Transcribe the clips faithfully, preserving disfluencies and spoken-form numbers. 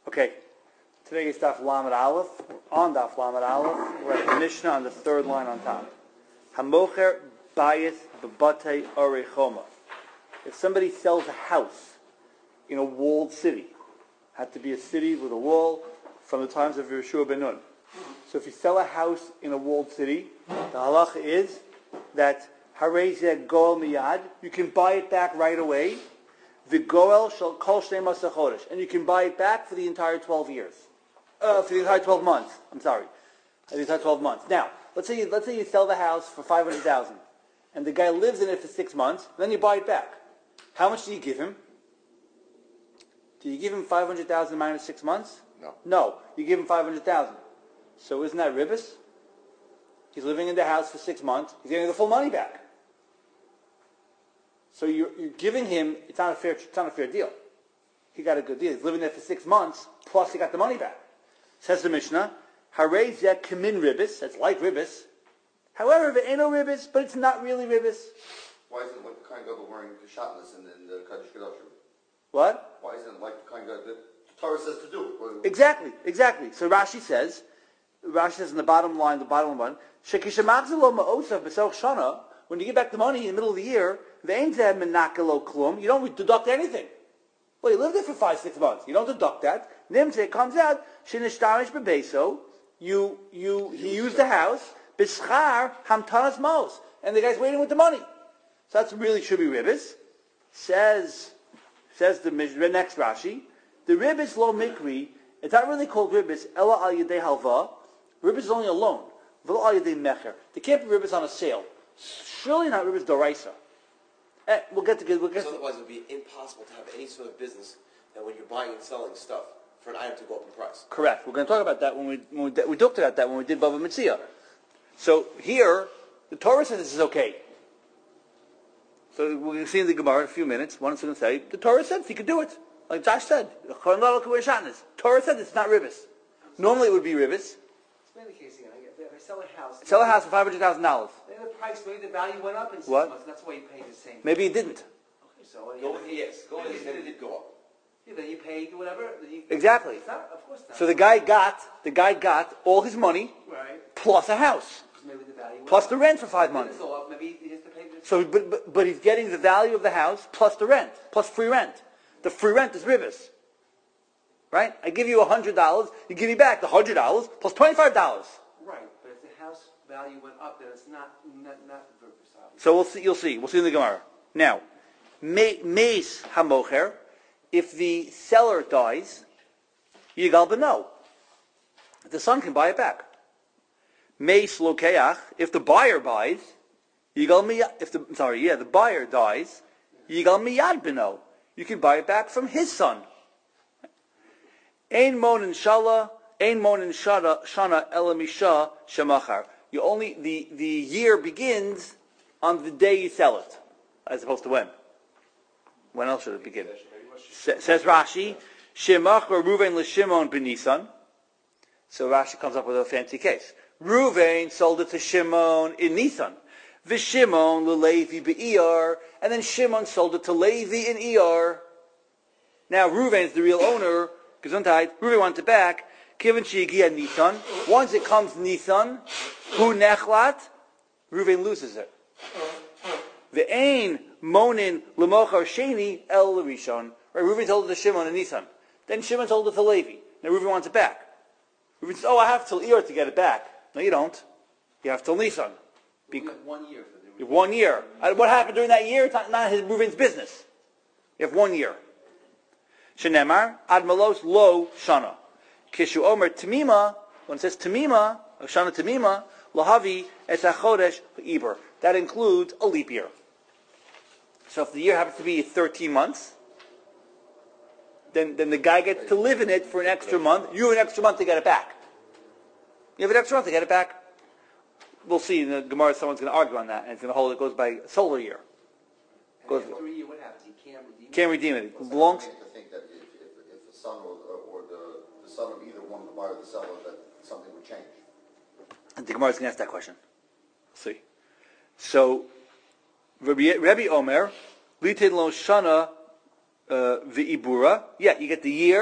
Okay, today is Daf Lamed Aleph. We're on Daf Lamed Aleph. We're at the Mishnah on the third line on top. Hamocher bayis b'batei orei choma. If somebody sells a house in a walled city, had to be a city with a wall from the times of Yeshua ben Nun. So if you sell a house in a walled city, the halacha is that harei zeh goel miyad, you can buy it back right away. The goel shall kol shnei maseh chodesh, and you can buy it back for the entire twelve years, uh, for the entire twelve months. I'm sorry, for the entire twelve months. Now, let's say you, let's say you sell the house for five hundred thousand, and the guy lives in it for six months. Then you buy it back. How much do you give him? Do you give him five hundred thousand minus six months? No. No, you give him five hundred thousand. So isn't that ribbis? He's living in the house for six months. He's getting the full money back. So you're, you're giving him, it's not a fair it's not a fair deal. He got a good deal. He's living there for six months, plus he got the money back. Says the Mishnah, Harei zeh kamin ribbis, that's like ribbis. However, it ain't no ribbis, but it's not really ribbis. Why isn't it like the kind of wearing kashatnas in, in the Kaddish Kedoshim? What? Why isn't it like the kind of that the Torah says to do? Exactly, exactly. So Rashi says, Rashi says in the bottom line, the bottom line, Shekishamachzelo ma'osav b'soch shana, when you get back the money in the middle of the year, you don't deduct anything. Well, you lived there for five, six months. You don't deduct that. Nimtze, it comes out, Shinishtamesh bebeso, you, you, he used the house, Bishchar hamtanas mos, and the guy's waiting with the money. So that's really should be ribbis. Says, says the next Rashi, the ribbis lo mikri, it's not really called ribbis, ella al yedei halva. Ribbis is only a loan. V'lo al yedei mecher. They can't be ribbis on a sale. Surely not ribbis doraisa. Eh, we'll get to we'll get. So otherwise, it would be impossible to have any sort of business that when you're buying and selling stuff for an item to go up in price. Correct. We're going to talk about that when we when we, we talked about that when we did Bava Metzia. So here, the Torah says this is okay. So we're going to see in the Gemara in a few minutes. One is going to say the Torah says you could do it, like Josh said. Torah said it's not ribbis. Normally it would be ribbis. Explain the case again. If I sell a house, sell a house for five hundred thousand dollars. Then the price, maybe the value went up in six What? months. That's why you paid the same. Maybe it didn't. Okay, so what do Go you with yes. Go with yes. Then it did go up. Yeah, then you paid whatever. Then you, Exactly. It's not, of course not. So the guy got the guy got all his money right. plus a house, Maybe the value went plus up. the rent for five Then months. it's all up. Maybe he has to pay this. So, but, but but he's getting the value of the house plus the rent, plus free rent. The free rent is ribbis, right? I give you a hundred dollars, you give me back the hundred dollars plus twenty five dollars. Right, but if the house value went up, then it's not not not ribbis, obviously. So we'll see. You'll see. We'll see in the Gemara. Now, meis hamocher, if the seller dies, yigal beno. The son can buy it back. Meis lokeach, if the buyer buys, yigal miyad. If the sorry, yeah, the buyer dies, yigal miyad beno. You can buy it back from his son. Ein mon inshallah, ein mon inshana shana elamisha shemachar. You only the the year begins on the day you sell it, as opposed to when. When else should it begin? Sa- says Rashi, Shemach or Ruvain l'Shimon b'Nisan. So Rashi comes up with a fancy case. Ruvain sold it to Shimon in Nisan. V'Shimon l'Levi b'Iyar, and then Shimon sold it to Levi in Iyar. Now Ruvain is the real owner. Gesundheit. Ruvain wants it back. Kivin she'egia Nisan. Once it comes Nisan, hu nechlat, Ruvain loses it. Ve'ein monin l'mochar sheni el l'rishon. Right, Reuven told it to Shimon and Nisan. Then Shimon told it to Levi. Now Reuven wants it back. Reuven says, "Oh, I have till Iyar to get it back." No, you don't. You have till Nisan. We have one year for the You have one year. Uh, What happened during that year? It's not, not his Reuven's business. You have one year. Shenemar ad malos lo shana. Kishu omer tamima. When it says tamima, shana tamima, lahavi et hachodesh iber. That includes a leap year. So if the year happens to be thirteen months, then, then the guy gets to live in it for an extra month. You have an extra month to get it back. You have an extra month to get it back. We'll see in the Gemara someone's going to argue on that, and it's going to hold it goes by solar year. And after a year, what happens? He can't redeem it? Can't redeem it. It Well, belongs. I have to think that if, if, if the son or, or the, the son of either one, the buyer or the seller, that something would change. And the Gemara is going to ask that question. See. So, Rabbi, Rabbi Omer, Litin lo shana uh, v'ibura. Yeah, you get the year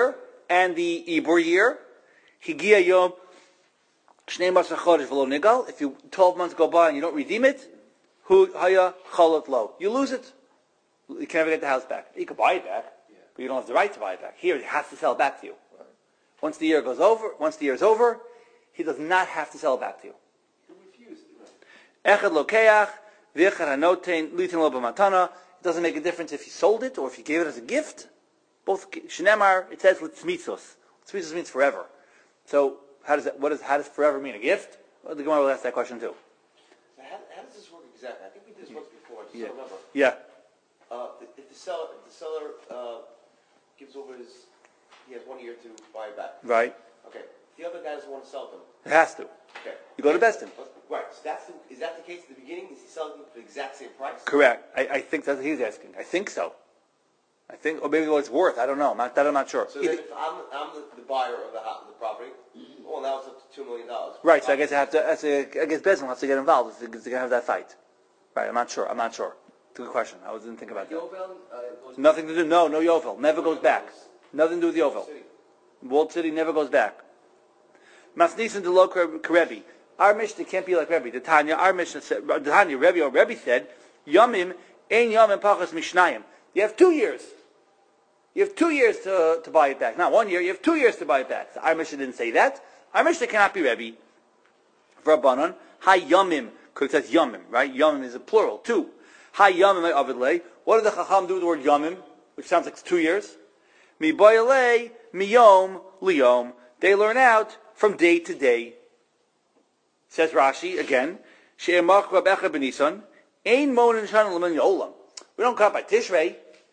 and the Ibor year, Higia Yom Shnei Masar Chodesh V'lo Nigal. If you twelve months go by and you don't redeem it, Hu Haya Chalot Lo. You lose it. You can never get the house back. You can buy it back, Yeah. but you don't have the right to buy it back. Here, he has to sell it back to you. Right. Once the year goes over, once the year is over, he does not have to sell it back to you. You refuse. Right. Echad Lokeach V'echad Hanotein Litin Lo B'matana. It doesn't make a difference if you sold it or if you gave it as a gift. Both Shnemar, it says L'tzmitzos. L'tzmitzos means forever. So how does that? What does how does forever mean? A gift? Well, the Gemara will ask that question too. So how, how does this work exactly? I think we did this once before. I just Yeah. don't remember. Yeah. Uh, if the seller, if the seller uh, gives over his, he has one year to buy it back. Right. Okay. The other guy doesn't want to sell them. It has to. Okay. You go to Bestin. Right. So that's the, is that the case at the beginning? Is he selling them for the exact same price? Correct. I, I think that's what he's asking. I think so. I think, or maybe what it's worth. I don't know. I'm not, that I'm not sure. So Either- then, if I'm, I'm the, the buyer of the house, the property, well, now it's up to two million dollars. right. So I guess I have to. That's a, I guess Bestin has to get involved. It's, it's going to have that fight. Right. I'm not sure. I'm not sure. It's a good question. I didn't think about that. Yovel, uh, goes Nothing to do. No, no Yovel. Never goes back. Nothing to do with Yovel. City. Walled City never goes back. Masnisin de lo Karebi. Our Mishnah can't be like Rebbe. The Tanya, our Mishnah said, the Tanya, Rebbe or Rebbe said, Yomim ein yomim pachas mishnayim. You have two years. You have two years to, to buy it back. Not one year. You have two years to buy it back. So our Mishnah didn't say that. Our Mishnah cannot be Rebbe. Rabbanon, ha yomim, because it says yomim, right? Yomim is a plural. Two. Ha yomim avidlei. What did the Chacham do with the word yomim, which sounds like it's two years? Mi boyalei, mi yom, liyom. They learn out from day to day. Says Rashi again, She'emach Rab Echad ben Nisan, Ein Monin Shan L'min Yolam. We don't count by Tishrei.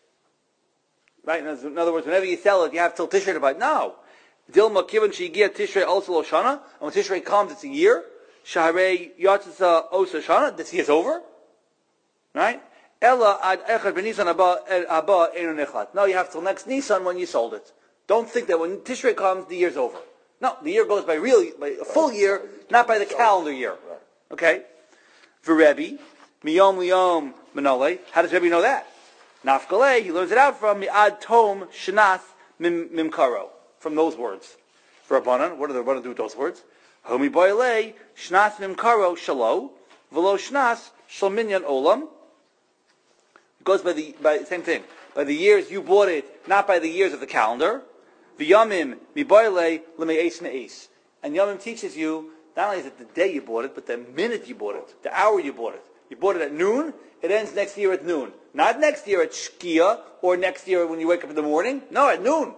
Right? In other words, whenever you sell it, you have till Tishrei to buy it. No. Dilma Kivan She'gia Tishrei also Loshana. And when Tishrei comes, it's a year. Shaharei Yatzisa Osa Shana. This year's over. Right? Ella Ad Echad ben Nisan Abba Abba Einu Nechlat. No, you have till next Nisan when you sold it. Don't think that when Tishrei comes, the year's over. No, the year goes by really by a full year, not by the calendar year. Okay? For Rebbe, miyom liyom menole. How does Rebbe know that? Nafkalei, he learns it out from mi'ad tom shnas mim mimkaro. From those words. For Rabbanan, what do they what do they do with those words? Homi boyle shnas mimkaro shalo v'lo shnas shal minyan olam. It goes by the by the same thing. By the years you bought it, not by the years of the calendar. V'yamim miboyle l'me'es me'es. And Yamim teaches you, not only is it the day you bought it, but the minute you bought it, the hour you bought it. You bought it at noon, it ends next year at noon. Not next year at Shkia, or next year when you wake up in the morning. No, at noon.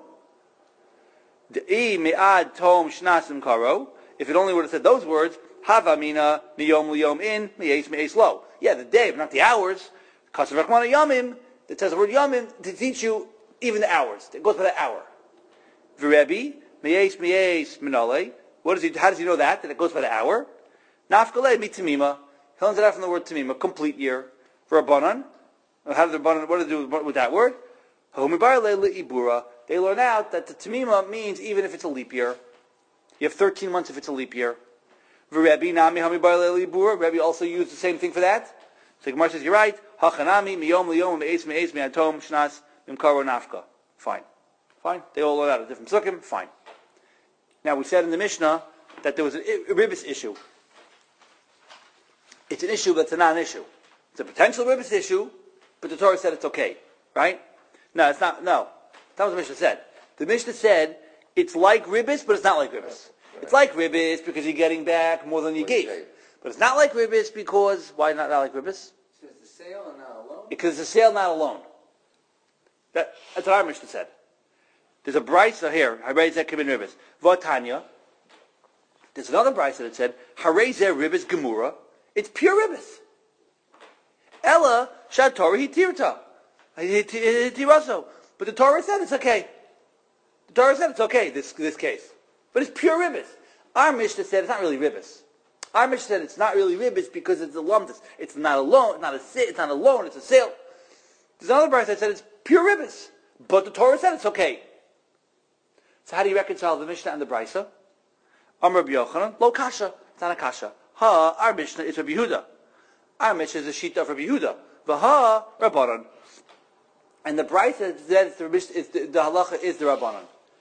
De'i me'ad tom shnasim karo. If it only would have said those words, hava mina miyom liyom in, me'es me'es lo. Yeah, the day, but not the hours. Kasav Rachmana Yamim, it says the word Yamim to teach you even the hours. It goes by the hour. V'Rebbe, me'es me'es minole. What does he? How does he know that? That it goes by the hour. Nafkalei mitamima. He learns it out from the word tamima, complete year. For Rabbanan, how did the Rabbanan? What do they do with that word? Homibarle They learn out that the tamima means even if it's a leap year. You have thirteen months if it's a leap year. V'Rebbe nami homibarle libura. Rebbe also used the same thing for that. So Gemara says you're right. Hachanami miyom liyom me'es me'es me'atom shnas mimkaro nafka. Fine. Fine. They all learn out a different sukkim. Fine. Now we said in the Mishnah that there was a, a ribbis issue. It's an issue, but it's a non-issue. It's a potential ribbis issue, but the Torah said it's okay. Right? No, it's not. No. That's not what the Mishnah said. The Mishnah said it's like ribbis, but it's not like ribbis. It's like ribbis because you're getting back more than you gave. But it's not like ribbis because, why not, not like ribbis? Says the sale and not alone. Because it's a sale, not a loan. That, that's what our Mishnah said. There's a brisa here, Harei Kibin Ribbis. Vatanya. There's another brisa that said, Harei Ribbis Gemura. It's pure ribbis. Ella Shatori Hitirta. Hitiraso. But the Torah said it's okay. The Torah said it's okay, this this case. But it's pure ribbis. Our Mishnah said it's not really ribbis. Our Mishnah said it's not really ribbis because it's a lumdus. It's not a loan, it's not a it's not a loan, it's a sale. There's another brisa that said it's pure ribbis. But the Torah said it's okay. So how do you reconcile the Mishnah and the Brisa? Amar Rabbi Yochanan, lo kasha, it's not a kasha. Ha, our Mishnah is Rabbi Yehuda. Our Mishnah is a shita of Rabbi Yehuda. V'ha, Rabbanan. And the Brisa says the, the, the halacha is the Rabbanan.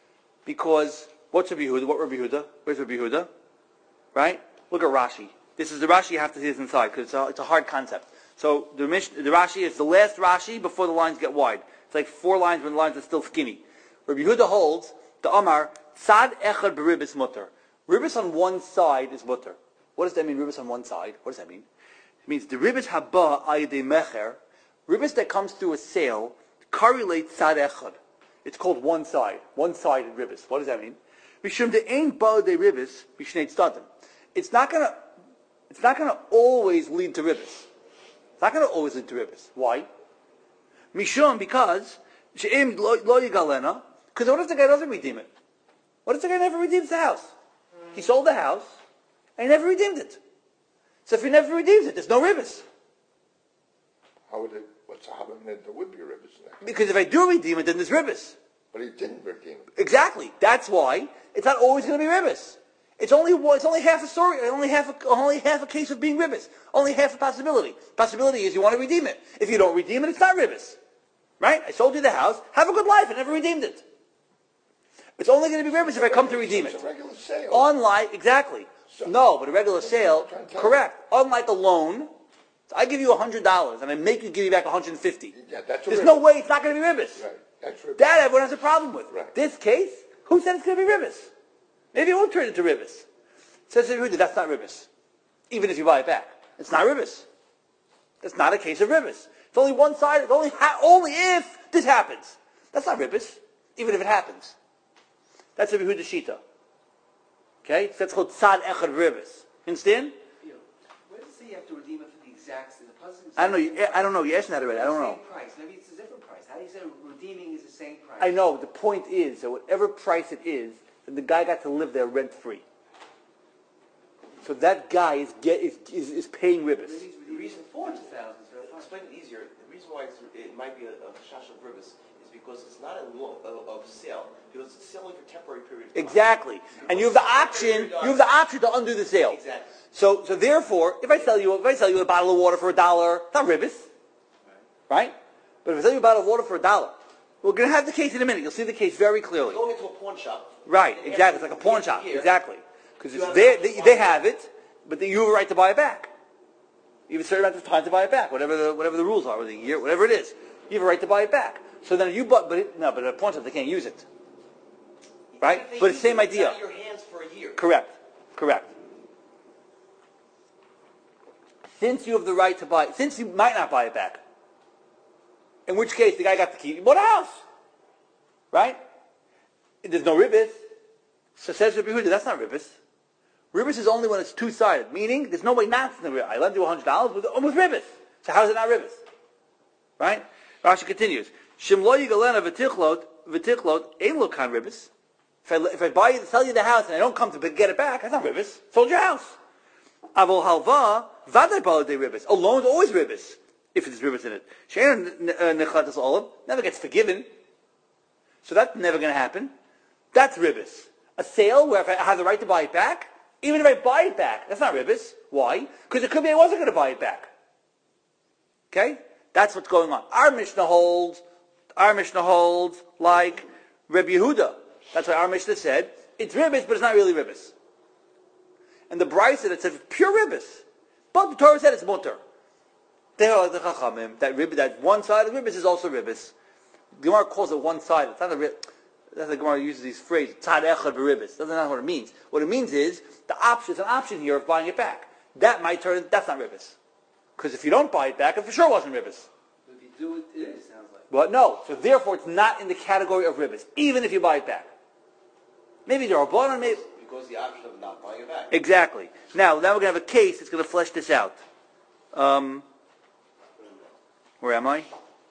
because what's Rabbi Yehuda? What Rabbi Yehuda? Where's Rabbi Yehuda? Right? Look at Rashi. This is the Rashi you have to see this inside because it's a, it's a hard concept. So the, the Rashi is the last Rashi before the lines get wide. It's like four lines when the lines are still skinny. Rabbi Yehuda holds the Amar Tzad Echad Beribis Mutter. Ribis on one side is mutter. What does that mean? Ribis on one side. What does that mean? It means the ribis haba ayde mecher. Ribis that comes through a sale correlates tzad echad. It's called one side, one-sided ribis. What does that mean? Mishum de ein ba de ribis mishnei tzadim. It's not gonna. It's not gonna always lead to ribis. It's not gonna always lead to ribis. Why? Mishum because she'im lo yigalena. Because what if the guy doesn't redeem it? What if the guy never redeems the house? He sold the house, and he never redeemed it. So if he never redeems it, there's no ribis. How would it, what's happening then? There would be ribis next. Because if I do redeem it, then there's ribis. But he didn't redeem it. Exactly. That's why it's not always going to be ribis. It's only it's only half a story, only half a, only half a case of being ribis. Only half a possibility. Possibility is you want to redeem it. If you don't redeem it, it's not ribis. Right? I sold you the house. Have a good life. I never redeemed it. It's only going to be ribis if I come to redeem it. It's a regular sale. Unlike, exactly. So- No, but a regular sale, I'm trying to- correct. Unlike a loan, I give you one hundred dollars and I make you give me back one hundred fifty. Yeah, that's a There's ribis. no way it's not going to be ribis. Right, that's ribis. That everyone has a problem with. Right. This case, who said it's going to be ribis? Maybe it won't turn into ribis. Says Yehuda, that's not ribis. Even if you buy it back. It's not ribis. That's not a case of ribis. It's only one side. It's only, ha- only if this happens. That's not ribis. Even if it happens. That's a Yehuda Shita. Okay? So that's called Tzad Echad Ribis. Understand? You know, where does it say you have to redeem it for the exact, the puzzle? I don't know. You, I don't know. You asked me that already. I don't know. Same price. Maybe it's a different price. How do you say redeeming is the same price? I know. The point is that whatever price it is, then the guy got to live there rent free. So that guy is get is is, is paying ribis. Maybe it's the reason for two thousand. To explain it easier, the reason why it's, it might be a, a shash of ribis is because it's not a law of, of sale, because it's selling for temporary period of time. Exactly. And you have the option. You have the option to undo the sale. Exactly. So so therefore, if I sell you if I sell you a bottle of water for a dollar, it's not ribis, right? But if I sell you a bottle of water for a dollar, we're going to have the case in a minute. You'll see the case very clearly. Going into a pawn shop. Right, and exactly. It's after like a pawn you shop. here, Exactly. Because You it's have they, the they, option to they buy have it, but you have a right to buy it back. You have a certain amount of time to buy it back, whatever the whatever the rules are, whether a year, whatever it is. You have a right to buy it back. So then you bought, but it, no, but at a pawn shop they can't use it. Right? If they But it's use the same it, it's idea. out of your hands for a year. Correct. Correct. Since you have the right to buy, since you might not buy it back, in which case the guy got the key, he bought a house. Right? There's no ribis. So says Rabbi Yehuda, that's not ribis. Ribis is only when it's two-sided, meaning there's no way not to ribis. I lend you one hundred dollars with, with ribis. So how is it not ribis? Right? Rashi continues. Shim lo yigalena v'tichlot, v'tichlot, ein lo kan ribis. If I, if I buy you, sell you the house and I don't come to get it back, that's not ribis. Sold your house. Avol halva, vaday balade ribis. A loan's always ribis, if there's ribis in it. She'en nechatas olav, never gets forgiven. So that's never going to happen. That's ribis. A sale where if I have the right to buy it back, even if I buy it back, that's not ribis. Why? Because it could be I wasn't going to buy it back. Okay? That's what's going on. Our Mishnah holds, our Mishnah holds like Rabbi Yehuda. That's why our Mishnah said, it's ribis, but it's not really ribis. And the Brisa said, it said pure ribis. But the Torah said it's mutter. They are the Chachamim. That rib, that one side of ribis is also ribis. The Gemara calls it one side. It's not a rib. That's the Gemara uses these phrases. Tzad echad b'ribis. That's not what it means. What it means is the option is an option here of buying it back. That might turn. That's not ribis. Because if you don't buy it back, it for sure wasn't ribis. If you do it, it is, sounds like. But no. So therefore, it's not in the category of ribis, even if you buy it back. Maybe there are bottom, maybe Because the option of not buying it back. exactly. Now, now we're going to have a case that's going to flesh this out. Um, where am I?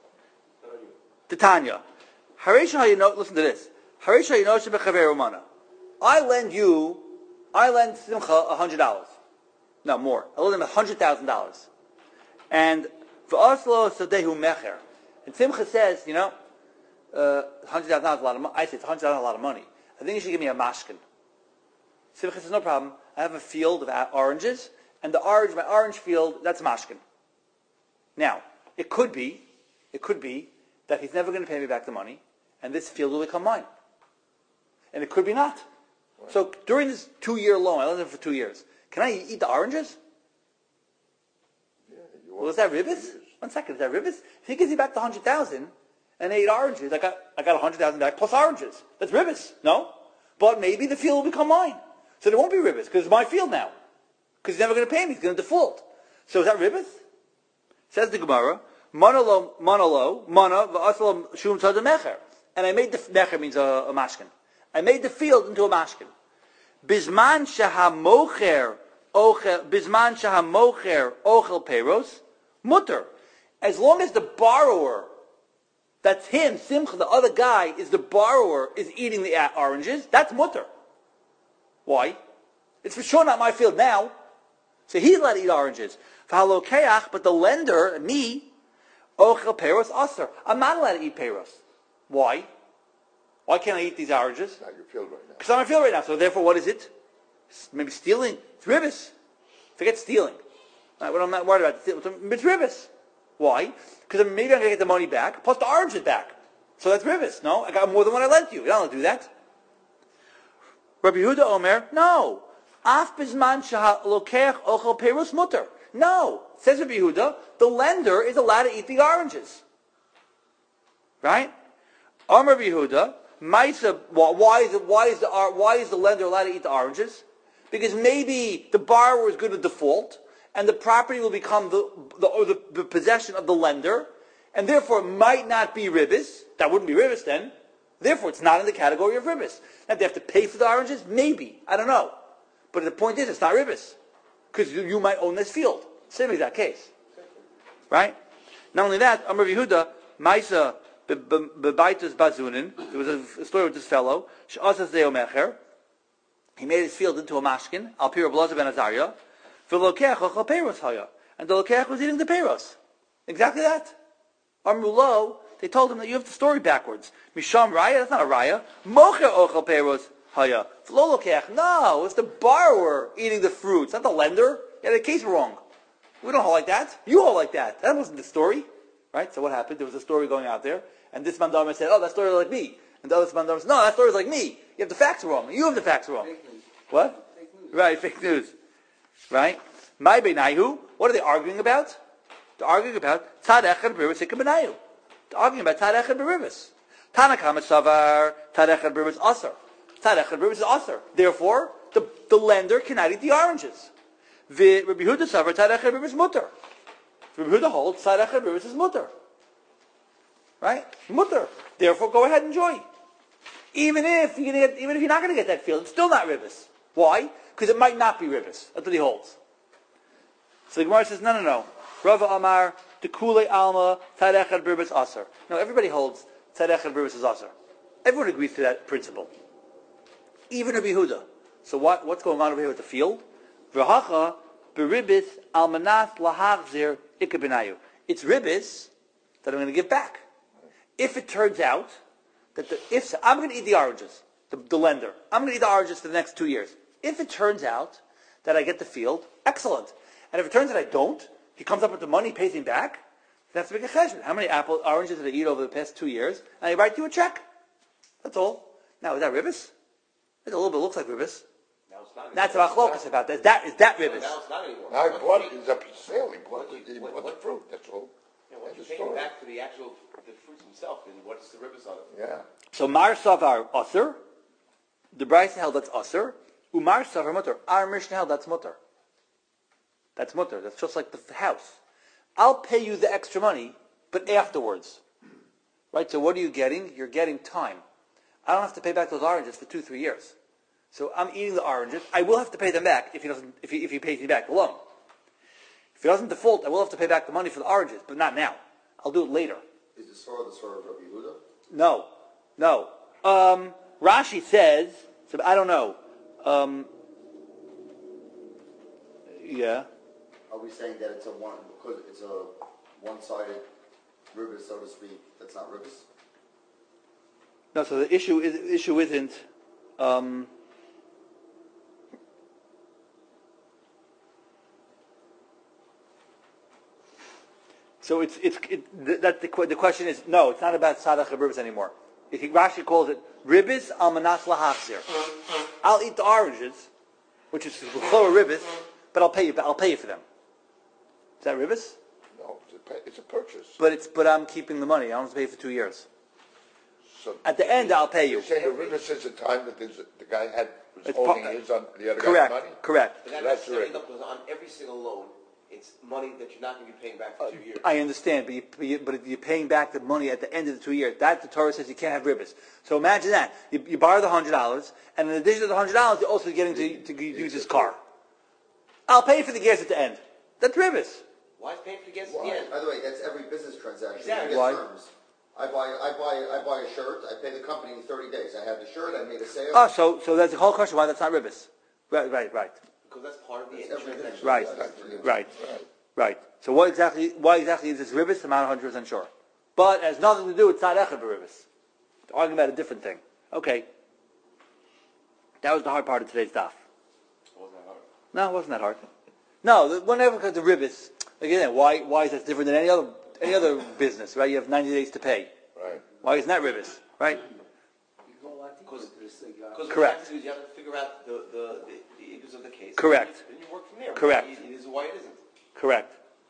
Titania. Haresha, you know, listen to this. Haresha, you know, Shebechavei I lend you, I lend Simcha a hundred dollars. No, more. I lend him a hundred thousand dollars. And v'aslo sadehu mecher. And Simcha says, you know, uh, hundred thousand dollars is a lot of money. I say it's hundred thousand dollars a lot of money. I think you should give me a mashkin. Simcha says, no problem. I have a field of oranges, and the orange, my orange field, that's mashkin. Now, it could be, it could be that he's never going to pay me back the money, and this field will become mine. and it could be not. So during this two-year loan, I lived there for two years. Can I eat the oranges? Yeah, you Well, is want that two ribis? years. One second, is that ribis? If he gives you back the hundred thousand and I ate oranges, I got I got a hundred thousand back plus oranges. That's ribis, no? But maybe the field will become mine, so there won't be ribis because it's my field now. Because he's never going to pay me; he's going to default. So is that ribis? Says the Gemara, monolo monolo mana v'aslam shum tzad mecher, and I made the mecher means a, a mashkin. I made the field into a mashkin. Bisman shahamocher ochel bisman shahamocher ochel peros mutter. As long as the borrower, that's him, Simcha, the other guy, is the borrower, is eating the uh, oranges, that's mutter. Why? It's for sure not my field now. So he's allowed to eat oranges. But the lender, me, ochel peros aser. I'm not allowed to eat peros. Why? Why can't I eat these oranges? It's not your field right now. Because I'm in field right now. So therefore, what is it? Maybe stealing. It's ribis. Forget stealing. Right, what I'm not worried about. It's ribis. Why? Because maybe I'm going to get the money back, plus the oranges back. So that's ribis. No, I got more than what I lent you. You don't do that. Rabbi Yehuda Omer, no. Af bizman sheha lokeach ochel perus mutter. No. Says Rabbi Yehuda, the lender is allowed to eat the oranges. Right? Omer Rabbi Yehuda, Maisa, why is, it, why, is the, why is the lender allowed to eat the oranges? Because maybe the borrower is going to default, and the property will become the, the, or the, the possession of the lender, and therefore it might not be ribis. That wouldn't be ribis then. Therefore, it's not in the category of ribis. Now, they have to pay for the oranges? Maybe. I don't know. But the point is, it's not ribis. Because you, you might own this field. Same exact case. Right? Not only that, Amr Yehuda, Maisa, Bebaitus Bazunin, there was a, a story with this fellow, She'asas Zeo Mecher, he made his field into a mashkin, Al Pira Blaza Ben Azariah, V'lokeach ochel peiros haya, and the lokeach was eating the peiros. Exactly that. Amrulo, they told him that you have the story backwards. Misham raya, that's not a raya. Mocher ochel peiros haya. V'lo lokeach, no, it's the borrower eating the fruits, not the lender. You had the case wrong. We don't hold like that. You hold like that. That wasn't the story. Right? So what happened? There was a story going out there, and this mandama said, oh, that story is like me. And the other mandama said, no, that story is like me. You have the facts wrong. You have the facts wrong. Fake news. What? Fake news. Right, fake news. Right? My benayu, what are they arguing about? They're arguing about tzad echad b'ribus hikam benayu. They're arguing about tzad echad b'ribus. Tanakam savar tzad echad b'ribus aser. Tzad echad b'ribus is aser. Therefore, the, the lender cannot eat the oranges. The Rabbi Yehuda savar tzad echad b'ribus mutter. Rabbi Yehuda holds tzad echad b'ribus is mutter. Right? Mutter. Therefore, go ahead and enjoy. Even if you're gonna get, even if you're not going to get that field, it's still not ribus. Why? Because it might not be ribus. That's what he holds. So the Gemara says, no, no, no. Rava Amar, Tekule Alma, Tzad Echad B'ribus Aser. No, everybody holds Tzad Echad B'ribus is Aser. Everyone agrees to that principle. Even Rabbi Yehuda. So what, what's going on over here with the field? V'hacha B'ribus Almanas Lahachzir Ikabenayu. It's ribus that I'm going to give back. If it turns out that the, if so, I'm going to eat the oranges, the, the lender. I'm going to eat the oranges for the next two years. If it turns out that I get the field, excellent. And if it turns out I don't, he comes up with the money, pays me back, that's a big cheshbon. How many apple oranges did I eat over the past two years? And I write you a check. That's all. Now, is that ribis? It a little bit looks like ribis. Now it's not That's anymore. about chlokas about that. Is that, is that ribis? Now it's not anymore. Now he What bought you- it, he's up for sale, he bought what it, he you- what- bought the what- fruit, that's all. Yeah, once you That's pay the it story. back to the actual the fruits himself, then what's the ribis on it? Yeah. So Mar Savar Aser, the Bryce held that's Aser, Umar Savar Mutter. Our Mishnah held that's Mutter. That's Mutter. That's just like the house. I'll pay you the extra money, but afterwards. Right? So what are you getting? You're getting time. I don't have to pay back those oranges for two, three years. So I'm eating the oranges. I will have to pay them back if he doesn't, if he, if he pays me back the loan. If he doesn't default, I will have to pay back the money for the oranges, but not now. I'll do it later. Is this sort of the sort of Rabbi Yehuda? No, no. Um, Rashi says, so I don't know. Um, yeah. Are we saying that it's a one, because it's a one-sided ribis, so to speak, that's not ribis? No, so the issue is the issue isn't. Um, so it's it's it, th- that the que- the question is no, it's not about tzadach ribis anymore. Rashi calls it ribis al manas lahachzir. I'll eat the oranges, which is l'chora ribis, but I'll pay you. I'll pay you for them. Is that ribis? No, it's a, pay, it's a purchase. But it's but I'm keeping the money. I don't have to pay for two years. So At the end, I'll pay you. You're saying the ribis is the time that there's, the guy had was It's holding part- his on the other Correct. guy's money? Correct. But that That's necessarily right. because on every single loan, it's money that you're not going to be paying back for two years. I understand, but, you, but, you, but you're paying back the money at the end of the two years. That the Torah says you can't have ribis. So imagine that you, you borrow the hundred dollars, and in addition to the hundred dollars, you're also getting to, to use his car. I'll pay for the gas at the end. That's ribis. Why is paying for the gas at Why? the end? By the way, that's every business transaction. Exactly. You get Why? terms. I buy, I buy, I buy a shirt. I pay the company in thirty days. I have the shirt. I made a sale. Oh, so so that's the whole question why that's not ribis. Right, right, right, Because that's part of the It's every transaction. business right, transaction. right, right. So what exactly? Why exactly is this ribis? I'm not one hundred percent sure, but it has nothing to do with tzad echad b'ribis. They're arguing about a different thing. Okay, that was the hard part of today's daf. No, it wasn't that hard. No, the- whenever it comes to ribis, again, why why is that different than any other any other business? Right? You have ninety days to pay. Right. Why isn't that ribis? Right? You go a lot deeper into this thing, uh, Because what Correct. you have to do is you have to figure out the, the, the, the issues of the case. Correct. And you work from there. Correct. Why It is why it isn't. Correct.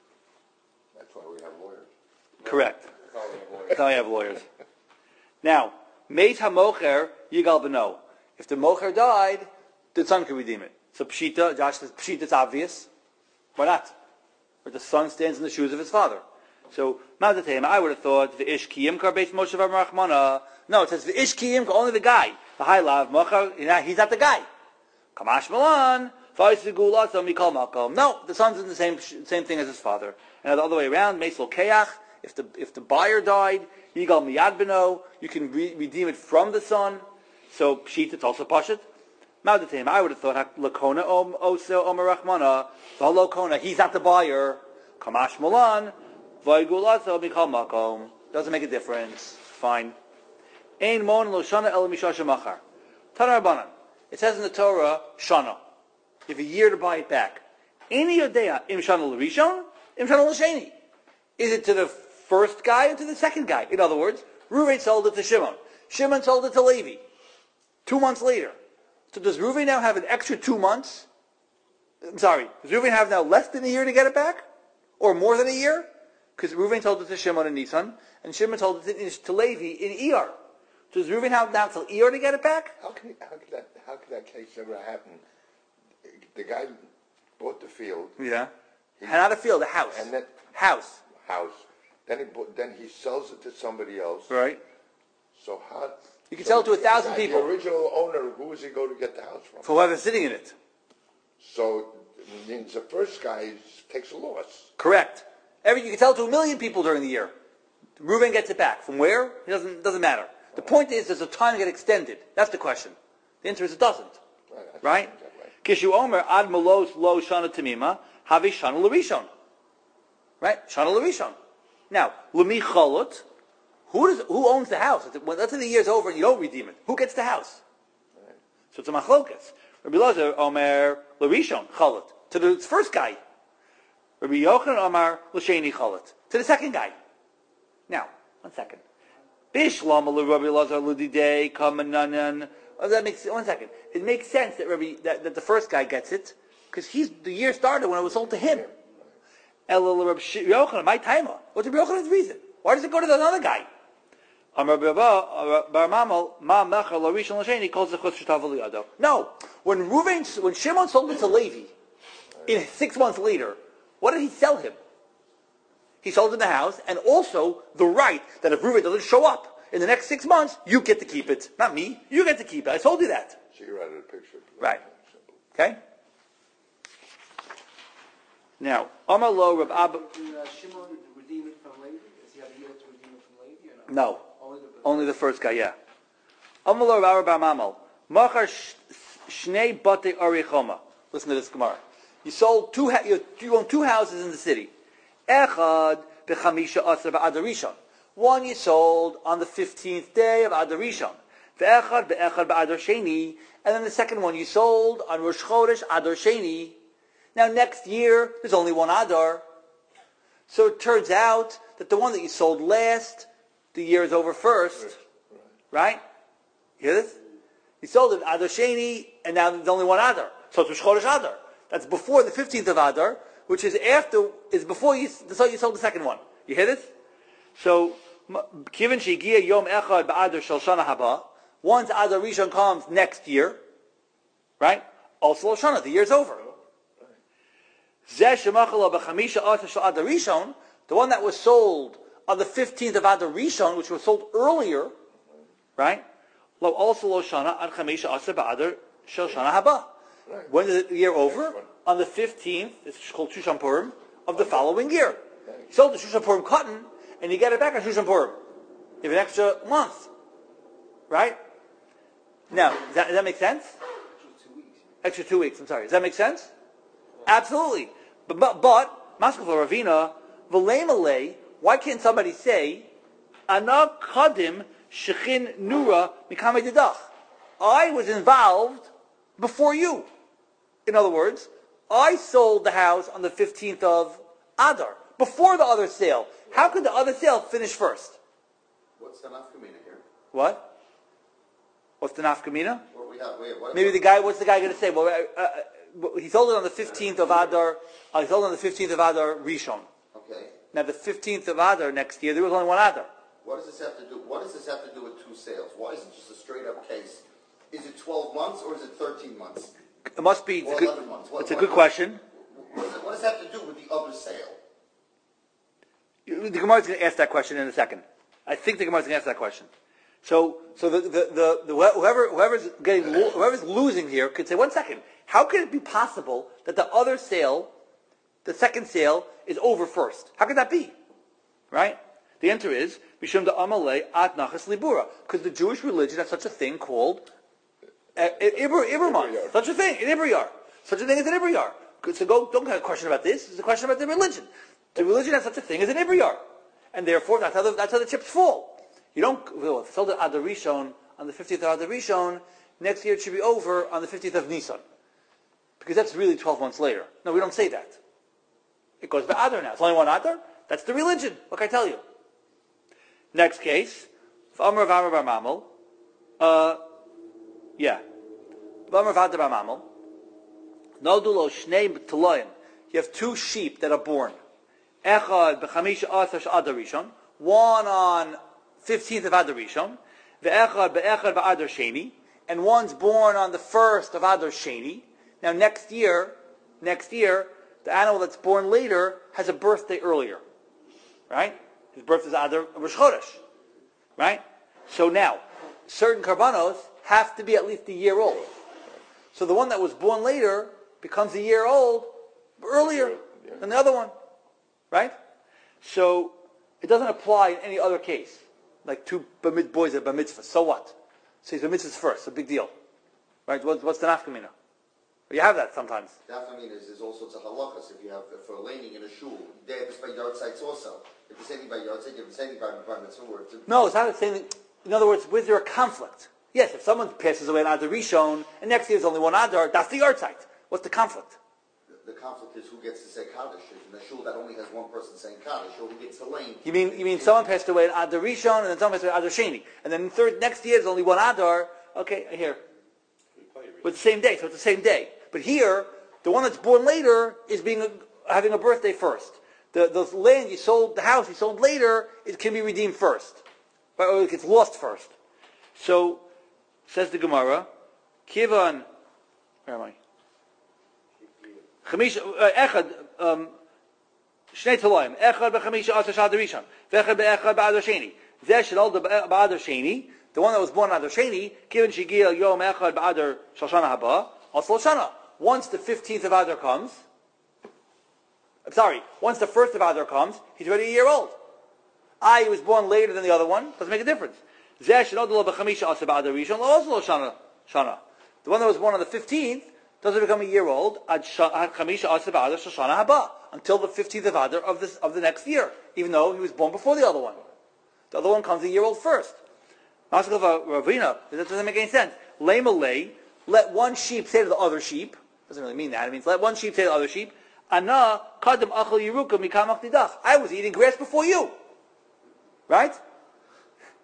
That's why we have lawyers. Correct. That's all we have lawyers. That's how I have lawyers. Now, Meit HaMocher Yigal B'no. If the Mocher died, the son could redeem it. So Pshita, Josh says, Pshita, it's obvious. Why not? But the son stands in the shoes of his father. So, Ma'adatayim, I would have thought, V'ish Kiyim Kar Beis Moshe Rachmana. No, it says, V'ish Kiyim, only the guy. The high lav, Mocher, he's not the guy. Kamash Malan, Fa'is Gula, so Mikal Malcolm. No, the son's in the same same thing as his father. And the other way around, Meisel Keach, if the if the buyer died, Yigal Miyad Beno, you can re- redeem it from the son. So Pshita, it's also Pashat. Ma'adatayim, I would have thought, Lakona Om Oso Omer Rachmana, the Lakona, he's not the buyer. Kamash Malan, Va'igula, so Mikal Malcolm. Doesn't make a difference. Fine. Ein mon lo shana el mishasha machar. Tana Rabbanan. It says in the Torah, shana. You have a year to buy it back. Any yodea im shana l'rishon, im shana l'sheni. Is it to the first guy or to the second guy? In other words, Reuven sold it to Shimon. Shimon sold it to Levi. Two months later. So does Reuven now have an extra two months? I'm sorry. Does Reuven have now less than a year to get it back? Or more than a year? Because Reuven told it to Shimon in Nisan, and Shimon told it to, to Levi in Iyar. Does Reuven have now till Iyar to get it back? How can how could that how could that case ever happen? The guy bought the field, Yeah. And not a field, a house. and then House. house. Then he bought, then he sells it to somebody else. Right. So how? You can so sell it to a the thousand guy- people. The original owner, who does he go to get the house from? For whoever's sitting in it. So it means the first guy takes a loss. Correct. Every, you can sell it to a million people during the year. Reuven gets it back. From where? It doesn't, doesn't matter. The point is, does the time get extended? That's the question. The answer is it doesn't. Right. I think Right? that way. Kishu Omer ad malos lo shana tamima havi shana l'rishon. Right? Shana l'rishon. Now, l'mi chalot. Who does who owns the house? Well, let's say the year's over and you don't redeem it. Who gets the house? So it's a machlokas. Rabbi Lazar Omer l'rishon chalot to the first guy. Rabbi Yochanan Omer l'sheni chalot to the second guy. Now, one second. Bishlam l'Rabbi Lazar l'didei kamananan. Oh, that makes one second. It makes sense that Rabbi that, that the first guy gets it because he's the year started when it was sold to him. Ela l'Rabbi Yochanan, my timer. What's Rabbi Yochanan's reason? Why does it go to the other guy? No, when Reuven, when Shimon sold it to Levi, in six months later, what did he sell him? He sold him the house and also the right that if Reuven doesn't show up in the next six months, you get to keep it, not me. You get to keep it. I told you that. So you're out of the picture. Right. Okay. Now, Amar lo Rab Abba. Can uh, Shimon redeem it from Levi? Does he have a year to redeem it from Levi or not? No. Only the, Only the first guy, yeah. Amar lo Rab Abba Mamal. Machar shnei bate arichoma. Listen to this Gemara. You sold two, ha- you, you own two houses in the city. Echad b'chamisha asar b'adar rishon. One you sold on the fifteenth day of Adar Rishon. Ve'echad be'echad b'adar sheni. And then the second one you sold on Rosh Chodesh Adar Sheni. Now next year, there's only one Adar. So it turns out that the one that you sold last, the year is over first. right? You hear this? He sold it Adar Sheni, and now there's only one Adar. So it's Rosh Chodesh Adar. That's before the fifteenth of Adar, which is after, is before you, so you sold the second one. You hear this? So, Kivin Shegiya Yom Echad Ba'adar Shel Shana Haba, once Adar Rishon comes next year, right? Also Shana, the year's over. Zeh Shemachal B'Chamisha Atar Shel Adar Rishon, the one that was sold on the fifteenth of Adar Rishon, which was sold earlier, right? Lo also Lo Shana Ad Chamisha Atar Ba'adar Shel Shana Haba. Right. When is the year over? On the fifteenth, it's called Shushan Purim, of the following year. You sold the Shushan Purim cotton, and you get it back on Shushan Purim. You have an extra month. Right? Now, does that, does that make sense? Extra two weeks, I'm sorry. Does that make sense? Absolutely. But, but, but Maskal Ravina, V'lemalei, why can't somebody say, Ana Kadim Shechin Nura Mikame Didach? I was involved before you. In other words, I sold the house on the fifteenth of Adar, before the other sale. How could the other sale finish first? What's the nafkamina here? What? What's the nafkamina? What we have, wait, what, Maybe the guy, what's the guy going to say? Well, uh, uh, he sold it on the fifteenth of Adar, uh, he sold it on the fifteenth of Adar Rishon. Okay. Now the fifteenth of Adar next year, there was only one Adar. What does this have to do? What does this have to do with two sales? Why is it just a straight up case? Is it twelve months or is it thirteen months? It must be, it's Or a good, eleven months? What, it's a what- good question. What does, it, what does that have to do with the other sale? The Gemara is going to ask that question in a second. I think the Gemara is going to ask that question. So, so the, the, the, the whoever whoever's getting lo- whoever's losing here could say, one second, how could it be possible that the other sale, the second sale, is over first? How could that be? Right? The answer is Mishum da Amalei at Nachas Libura, because the Jewish religion has such a thing called uh, Ibr Ibrahim, such a thing in Ibriyar, such a thing as an Ibriyar. So go, don't have a question about this. It's a question about the religion. The religion has such a thing as an Ibriyar, and therefore that's how the, that's how the chips fall. You don't well, if sold it Adar Rishon on the fifteenth of Adar Rishon. Next year it should be over on the fifteenth of Nisan, because that's really twelve months later. No, we don't say that. It goes by Adar now. It's only one Adar. That's the religion. What can I tell you? Next case, V'amar V'amar Bar Mamel. Uh, yeah, V'amar V'adar Bar Mamel. Nodulo Shnei T'loyim. You have two sheep that are born. Echad b'chamisha Asar Adar Rishon. One on fifteenth of Adar Rishon. Ve'echad be'echad ba'Adar Sheni. And one's born on the first of Adar Sheni. Now next year, next year, the animal that's born later has a birthday earlier. Right? His birth is Adar Rosh Chodesh. Right? So now, certain karbanos have to be at least a year old. So the one that was born later becomes a year old earlier than the other one. Right? So it doesn't apply in any other case. Like two bamid boys at bar mitzvah. So what? So he's bar mitzvahs first. A big deal. Right? What's, what's the nafkamina? You have that sometimes. Nafkamina is there's all sorts of halachas. If you have for laning in a shul, they have this by yard sites also. If it's anything by yard site, if it's anything by bar mitzvah, or it's No, it's not the same. In other words, was there a conflict? Yes, if someone passes away on Adar Rishon, and next year there's only one Adar, that's the yard site. What's the conflict? The, the conflict is who gets to say Kaddish. If in a shul that only has one person saying Kaddish, or who gets to lane. You mean you mean someone passed away on Adar Rishon, and then someone passed away on Adar Sheni, and then the third next year there's only one Adar. Okay, here. But it's the same day, so it's the same day. But here, the one that's born later is being a, having a birthday first. The the land you sold, the house you sold later, it can be redeemed first, or it gets lost first. So, says the Gemara, Kivan, where am I? Chamish echad shnei taloim echad b'chamisha asar Adar Rishon v'echad be'echad ba'Adar Sheni. Zeh shenol ba'Adar Sheni, the one that was born on Adar Sheni, Kivan shigil yom echad ba'Adar Shel Shana Haba, also Shana. Once the fifteenth of Adar comes, I'm sorry, once the first of Adar comes, he's already a year old. Ah, he was born later than the other one, doesn't make a difference. Zeh shenol b'chamisha asar Adar Rishon, also Shana. Shana. The one that was born on the fifteenth doesn't become a year old until the fifteenth of Adar of this of the next year, even though he was born before the other one. The other one comes a year old first. Ravina, that doesn't make any sense. Lay let one sheep say to the other sheep. Doesn't really mean that. It means let one sheep say to the other sheep, Ana kadam achal yiruka mikamach nidach. I was eating grass before you. Right?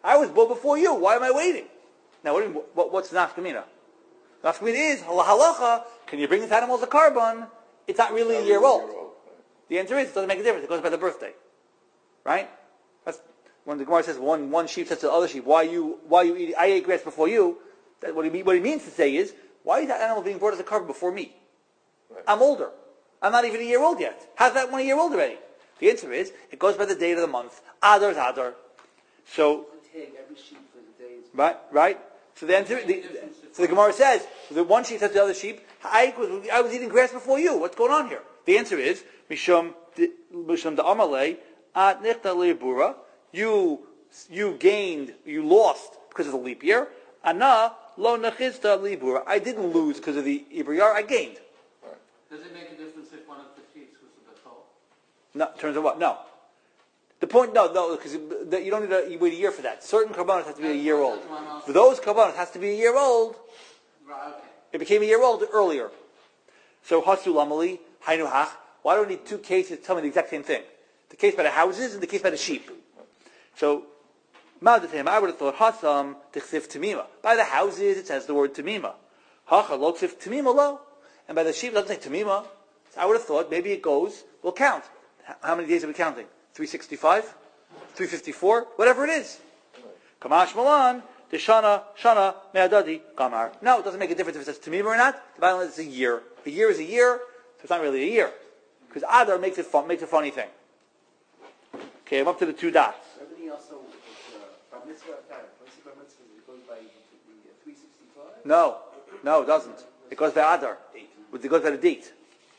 I was bought before you. Why am I waiting? Now, what, do you mean, what what's nafkamina? Nafkamina is halacha. Can you bring this animal as a carbon? It's not really a year old. The answer is it doesn't make a difference. It goes by the birthday, right? That's when the Gemara says one one sheep says to the other sheep, "Why you why you eat? I ate grass before you." That what he what he means to say is, why is that animal being brought as a carbon before me? Right. I'm older. I'm not even a year old yet. How's that one a year old already? The answer is it goes by the date of the month. Adar is Adar. So Every sheep for the days. right, right. So the answer, the, so the Gemara says the one sheep says to the other sheep, I was I was eating grass before you. What's going on here? The answer is Mishum Mishum da Amalei at Nichta Leibura. You you gained, you lost because of the leap year. Ana lo nechista Leibura. I didn't lose because of the Ibriyar. I gained. Does it make a difference if one of the sheep was a Batal? No, in terms of what? No. The point, no, no, because you don't need to wait a year for that. Certain karbanos have to be a year old. For those karbanos, it has to be a year old. Right, okay. It became a year old earlier. So hasu lamali hainu hach. Why do we need two cases to tell me the exact same thing? The case by the houses and the case by the sheep. So ma'adatim, I would have thought hasam tichsif tamima. By the houses, it says the word tamima. Hacha lo tzif tamima lo. And by the sheep, it doesn't say tamima. So I would have thought maybe it goes. We'll count. How many days are we counting? three sixty-five, three fifty-four, whatever it is. Kamash Malan, the Shana, Shana, Me'adadi, Gamar. No, it doesn't make a difference if it says Tamim or not. The bottom line is it's a year. A year is a year, so it's not really a year. Because Adar makes it fun, makes a funny thing. Okay, I'm up to the two dots. Everything else, so it's uh, Bar Mitzvah, Bar Mitzvah, Bar Mitzvah, it goes by the three sixty-five? No, no, it doesn't. It goes by Adar. It goes by the date.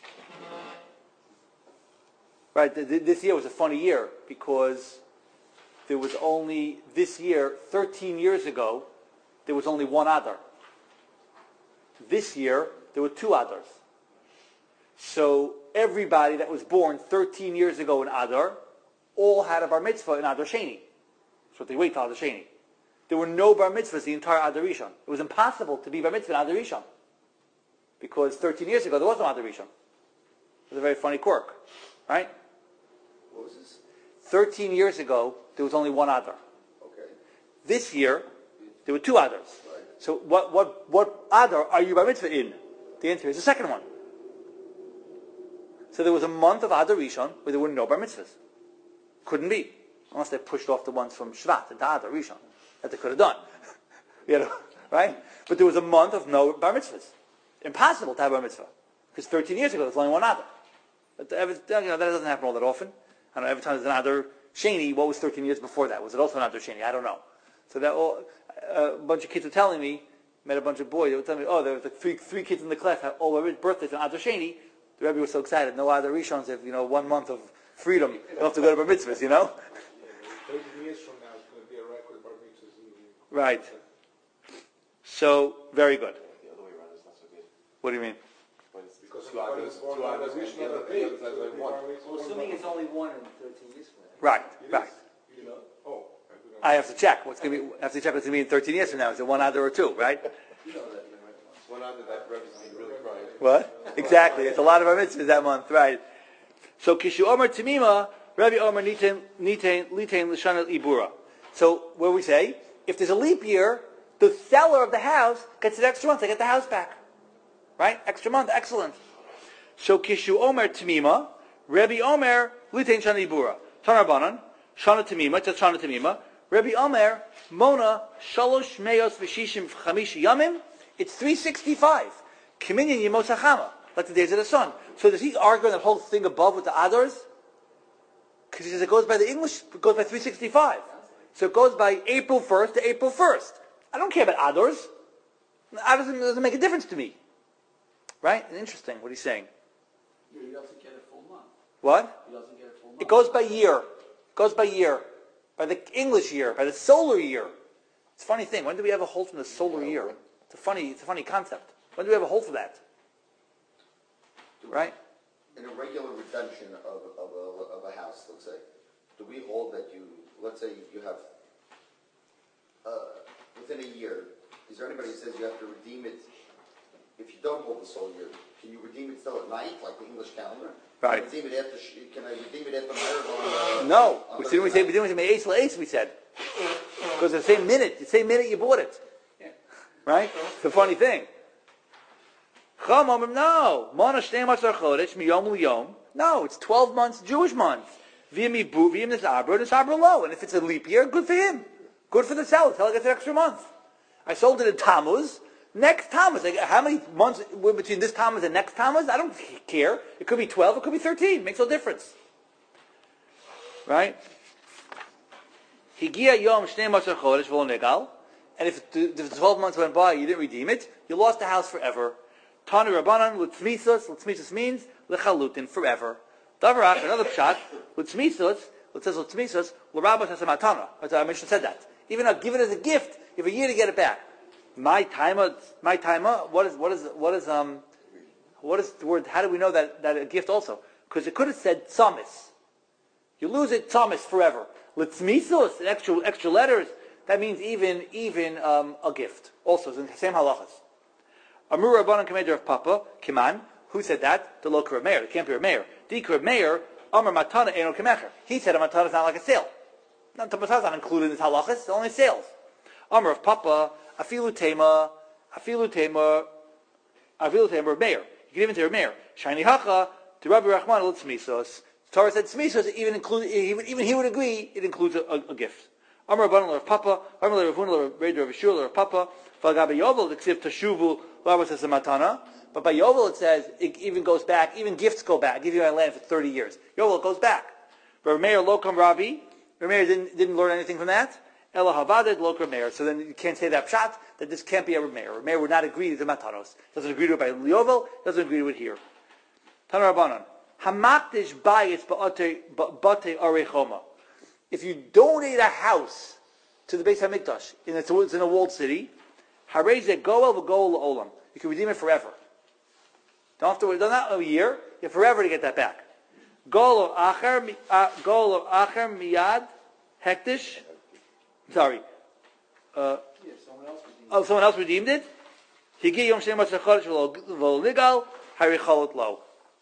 Right, th- th- this year was a funny year because there was only, this year, thirteen years ago, there was only one Adar. This year, there were two Adars. So everybody that was born thirteen years ago in Adar all had a bar mitzvah in Adar Sheni. That's what they wait till Adar Sheni. There were no bar mitzvahs the entire Adar Rishon. It was impossible to be bar mitzvah in Adar Rishon. Because thirteen years ago, there was no Adar Rishon. It was a very funny quirk. Right? What was this? Thirteen years ago, there was only one Adar. Okay. This year, there were two Adars. Right. So what, what, what Adar are you bar mitzvah in? The answer is the second one. So there was a month of Adar Rishon where there were no bar mitzvahs. Couldn't be. Unless they pushed off the ones from Shvat into Adar Rishon. That they could have done. you know, right? But there was a month of no bar mitzvahs. Impossible to have bar mitzvah. Because thirteen years ago, there was only one Adar. But the, every, you know, that doesn't happen all that often. I don't know, every time there's an Adar Sheni, what was thirteen years before that? Was it also an Adar Sheni? I don't know. So that all, uh, a bunch of kids were telling me, met a bunch of boys, they were telling me, oh, there was like three, three kids in the class had all their birthdays on Adar Sheni. The Rebbe was so excited. No Adar Rishons have, you know, one month of freedom. You don't have to go to bar mitzvahs, you know? thirty years from now, it's going to be a record bar mitzvahs. Right. So, very good. The other way around is not so good. What do you mean? When it's Because two others, everybody's born two on others, the and Rishon the other, of the the other side's like one. Well, assuming it's only one in thirteen years from now. Right, right. You know? Oh. I do not- I have to check. What's going to be? I have to check what's going to be in thirteen years from now. Is it one Adar or two? Right? You know that, you're right. It's one other that represents really crying. What? Exactly. It's a lot of our mitzvahs that month, right? So Kishu Omer Tamima, Rabbi Omer Nitain Nitain Litain L'Shana Ibura. So where we say, if there's a leap year, the seller of the house gets an extra month. They get the house back, right? Extra month, excellent. So Kishu Omer Tamima, Rabbi Omer Litain Shana Ibura. Tanabanan Shana Tamima, just Shana Tamima. Rabbi Omer Mona Shalosh Meos V'Shishim Chamish Yamim. It's three sixty-five. Kiminyan Yemos Hachama, like the days of the sun. So does he argue on that whole thing above with the Adars? Because he says it goes by the English, it goes by three sixty-five. So it goes by April first to April first. I don't care about Adars. Adars doesn't, doesn't make a difference to me. Right? And interesting what he's saying. Yeah, he doesn't get a full month. What? He doesn't get a full month. It goes by year. It goes by year. By the English year. By the solar year. It's a funny thing. When do we have a hold from the solar year? It's a funny, it's a funny concept. When do we have a hold for that? Right? In a regular redemption of, of, a, of a house, let's say, do we hold that you, let's say you have, uh, within a year, is there anybody who says you have to redeem it, if you don't hold the soul year, can you redeem it still at night, like the English calendar? Right. Can I redeem it after, can I redeem it after Marathon? No. On We the didn't we say we night? didn't say Ace Ace we said. Because the same minute, the same minute you bought it. Yeah. Right? It's a funny thing. Chum Omrim, no. Mana Shnei Masar Chodesh, Miyom Liyom. No, it's twelve months, Jewish months. V'yim Yibu, V'yim Nisabro, Nisabro Lo. And if it's a leap year, good for him. Good for the seller. Seller gets an extra month. I sold it in Tammuz. Next Tammuz. Like, how many months were between this Tammuz and next Tammuz? I don't care. It could be twelve, it could be thirteen. Makes no difference. Right? Higia Yom Shnei Masar Chodesh V'lo Negal. And if the, if the twelve months went by, you didn't redeem it, you lost the house forever. Tanu Rabbanan, L'tzmisos. L'tzmisos means L'chalutin, forever. Davarach, another pshat, L'tzmisos, it says L'tzmisos, L'rabba Tasamatana. I mentioned said that. Even though give it as a gift, you have a year to get it back. My timer, my timer. What is what is what is um, what is the word? How do we know that that a gift also? Because it could have said tzamis. You lose it tzamis forever. L'tzmisos, extra extra letters. That means even even um, a gift. Also, it's in the same halachas. Amur Rabbanan Commander of Papa Kiman. Who said that? The local Reb Meir. It can't be Reb Meir. The Reb Meir. Amar Matana Eno Kemecher. He said a matana is not like a sale. Not matana is not included in this halachas. It's only sales. Amar of Papa. Afilu tema, afilu tema, afilu tema, Meir. You can give it to Meir. Shiny hacha to Rabbi Rahman l'tzmisos. Torah said tzmisos even include even he would agree it includes a, a, a gift. Amar Rabbanan of Papa, Amar Ravuna of Reder of Yeshua of Papa. V'agabe Yovel the tashuvu l'avos as a matana. But by Yovel it says it even goes back. Even gifts go back. I give you my land for thirty years. Yovel goes back. But Meir lokam Rabbi. Meir didn't didn't learn anything from that. Ela havaded lokar Meir. So then you can't say that pshat, that this can't be a Meir. Meir would not agree to the matanos. Doesn't agree to it by Yovel, doesn't agree to it here. Tana Rabbanan. Hamakdish bayis bate arechoma. If you donate a house to the Beis HaMikdash, and it's in a walled city, hareze goel v'goel olam. You can redeem it forever. Don't have to wait, not a year, you have forever to get that back. Goel acher, goel acher miyad hektish. Sorry. Uh, Yeah, someone else redeemed oh, someone else redeemed it? Higi yom shnei matzah chodesh v'lo nigal, harichalot lo.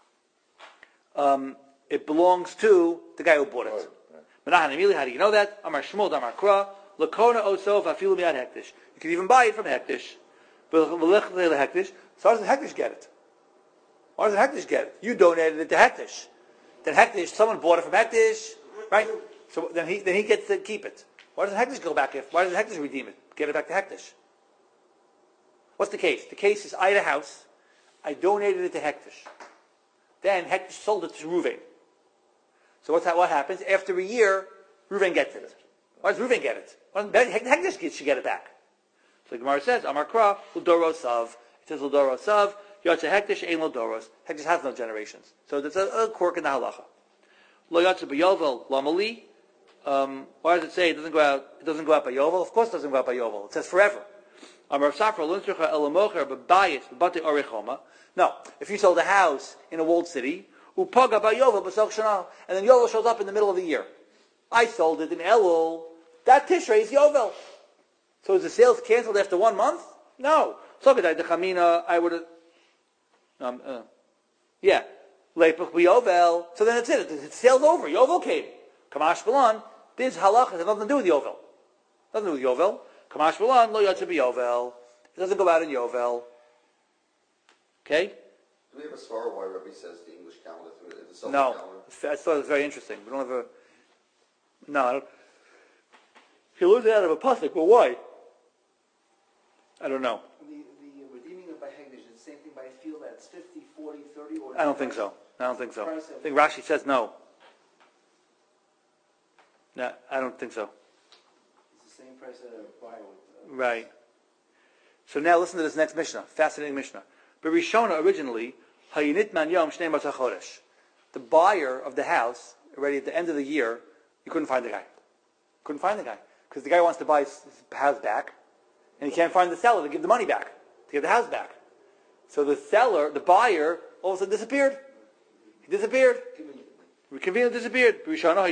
Um, it belongs to the guy who bought it. Menahan Emili, how do you know that? Amar Shmuel, Amar Kra, Lakona Osov, Afilu Miyad Hektish. You can even buy it from Hektish. Hektish. So how does the Hektish get it? Why does the Hektish get it? You donated it to Hektish. Then Hektish, someone bought it from Hektish, right? So then he then he gets to keep it. Why doesn't Hektish go back? If, why doesn't Hektish redeem it? Get it back to Hektish. What's the case? The case is I had a house. I donated it to Hektish. Then Hektish sold it to Reuven. So what's that, what happens? After a year, Reuven gets it. Why does Reuven get it? Why doesn't Hektish should get it back? So the Gemara says, Amar Kra, L'doros Sav. It says L'doros Sav, Yotze Hektish, Ein L'doros. Hektish has no generations. So there's a, a quirk in the halacha. Lo Yotze B'yovel, Lamali. Um, why does it say it doesn't go out? It doesn't go out by Yovel. Of course, it doesn't go out by Yovel. It says forever. No, if you sold a house in a walled city, upaga by Yovel b'sok shana, and then Yovel shows up in the middle of the year. I sold it in Elul. That Tishrei is Yovel. So is the sales canceled after one month? No. So the Chamina, I would have. Um, uh, yeah, Lepach b'Yovel. So then that's it. The sale's over. Yovel came. Kamash Balan, this halacha has nothing to do with Yovel. Nothing to do with Yovel. Kamash Balan, lo yotze b'Yovel. It doesn't go out in Yovel. Okay? Do we have a svara why Rabbi says the English calendar through the Celtic No. calendar? I thought it was very interesting. We don't have a... No, I don't... He learned it out of a pasuk, but why? I don't know. The, the redeeming of by Hegdish is the same thing by a field that's fifty, forty, thirty, or... I don't think so. I don't think so. I think Rashi says no. No, I don't think so. It's the same price that a buyer would... Uh, Right. So now listen to this next Mishnah. Fascinating Mishnah. But Rishona originally, Hayinit man yom shnei matzah chodesh. The buyer of the house, already at the end of the year, you couldn't find the guy. Couldn't find the guy. Because the guy wants to buy his house back, and he can't find the seller to give the money back, to get the house back. So the seller, the buyer, all of a sudden disappeared. He disappeared. Conveniently disappeared. So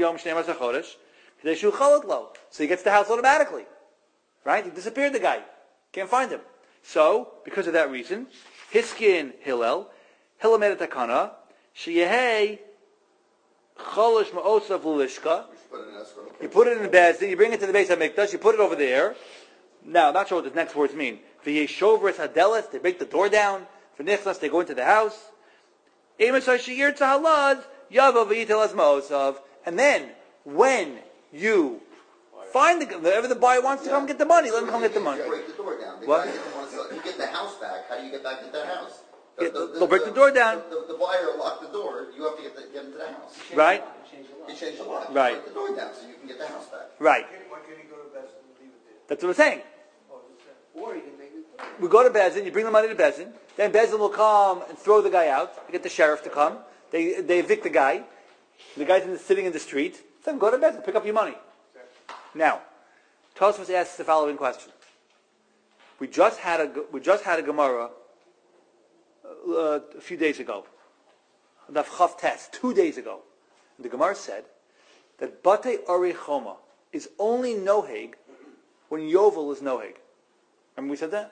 he gets the house automatically. Right? He disappeared, the guy. Can't find him. So, because of that reason, Hiskin Hillel, Hillel made a takana, Sheyehei Cholish Ma'osav Lulishka, Put it in escrow. You put it in the Beis Din, you bring it to the Beis HaMikdash, you put it over there. Now, not sure what the next words mean. V'yeshovres hadeles, they break the door down. V'nichnas, they go into the house. Emes ha'shir tzahalad, yavo v'yitel azma'osav. And then, when you find the, whenever the buyer wants to come get the money, let him come get the money. You break the door down. The What? guy doesn't want to sell it. You get the house back. How do you get back into the house? The, Yeah, they'll break the door down. The, the, the buyer locked the door. You have to get, the, get into the house. Right? You change the lock. Right. You break the door down so you can get the house back. Right. Why can't he go to Beis Din and leave it there? That's what I'm saying. Oh, just that. Or he can make it. We go to Beis Din, you bring the money to Beis Din, then Beis Din will come and throw the guy out. You get the sheriff to come. They they evict the guy. The guy's in the, sitting in the street. Then go to Beis Din, pick up your money. Now, Tosfos asks the following question. We just had a we just had a Gemara uh, a few days ago. Daf Chav Tes, two days ago. And the Gemara said that Batei Ori Choma is only Noheg when Yovel is Noheg. Remember we said that?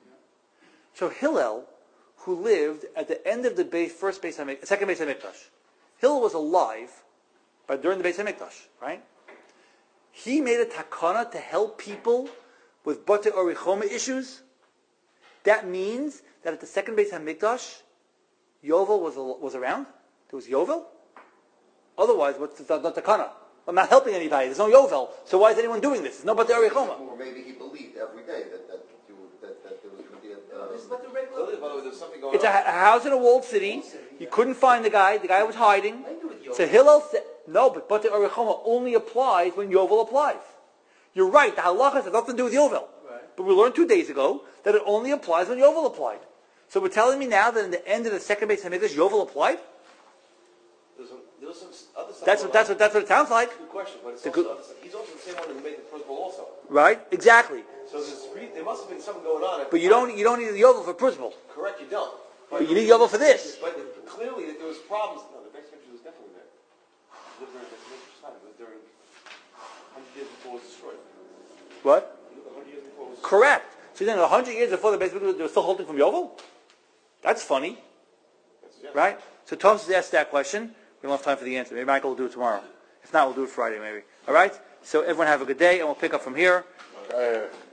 So Hillel, who lived at the end of the base, first base, second base Hamikdash, Hillel was alive, but during the base Hamikdash, right? He made a takana to help people with Batei Ori Choma issues. That means that at the second base Hamikdash, Yovel was was around. There was Yovel. Otherwise, what's the, the, the takana? I'm not helping anybody. There's no Yovel. So why is anyone doing this? There's no Batei Ori Choma. Or maybe he believed every day that that, you, that, that there was going to be a. Uh, This is what the regular. By the way, there's something going It's a, on. a house in a walled city. You couldn't find the guy. The guy was hiding. So Hillel said, no, but Batei Ori Choma only applies when Yovel applies. You're right. The halacha has nothing to do with Yovel. Right. But we learned two days ago that it only applies when Yovel applied. So we're telling me now that in the end of the second base Hamikdash, Yovel applied? There's some, there's some other stuff. That's going what, that's on. what, that's what it sounds like. Good question, but it's The also good- other stuff. He's also the same one who made the principle also. Right? Exactly. So there's re- there must have been something going on. At But the you time. don't, you don't need the Yovel for principle. Correct, you don't. But you need Yovel for this. But clearly that there was problems. No, the base picture was definitely there. It lived during the base picture time. It was during one hundred years before it was destroyed. What? It was one hundred years before it was destroyed. Correct. So then one hundred years before the base Hamikdash, they were still holding from Yovel? That's funny. That's- yeah. Right? So Thomas asked that question. We don't have time for the answer. Maybe Michael will do it tomorrow. If not, we'll do it Friday maybe. All right? So everyone have a good day, and we'll pick up from here. Uh,